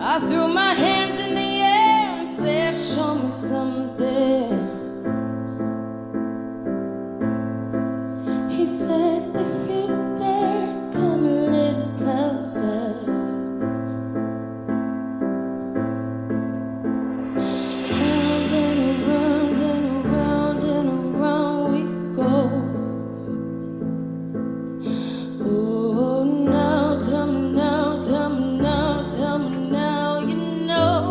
I threw my hands in the air and said, show me something. He said, if you dare, come a little closer. Round and around and around and around we go. Oh, now, tell me now, tell me now, tell me now, you know.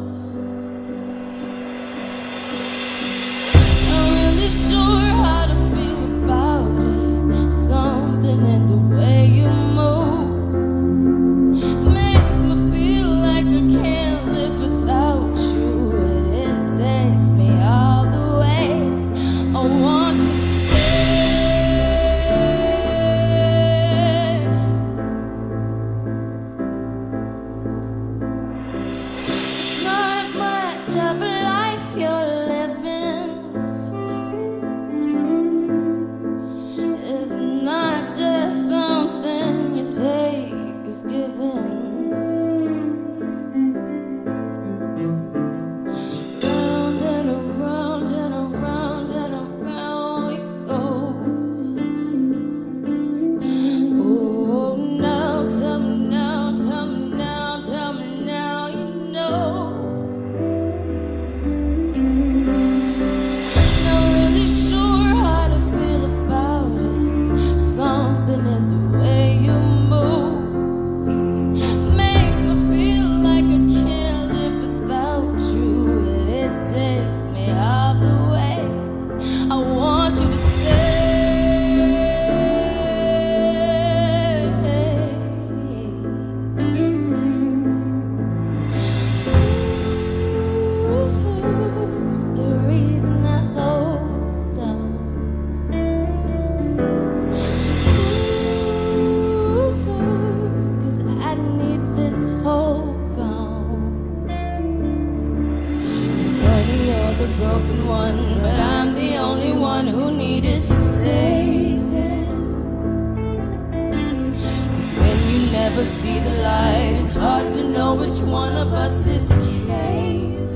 Not really sure how to feel about it. Something in the way you move makes me feel like I can't live without you. It takes me all the way. I want you to stay. It's not much of a life you're living. It's not just something you take, it's given. Round and around and around and around we go. Oh, now, tell me now, tell me now, tell me now, you know. Not really sure how to feel about it. Something in the way you move makes me feel like I can't live without you. It takes me all the way. I want you to stay. The reason I hold on, 'cause I need this hope gone. Funny, you're the broken one, but I'm the only one who needed saving. 'Cause when you never see the light, it's hard to know which one of us is caving.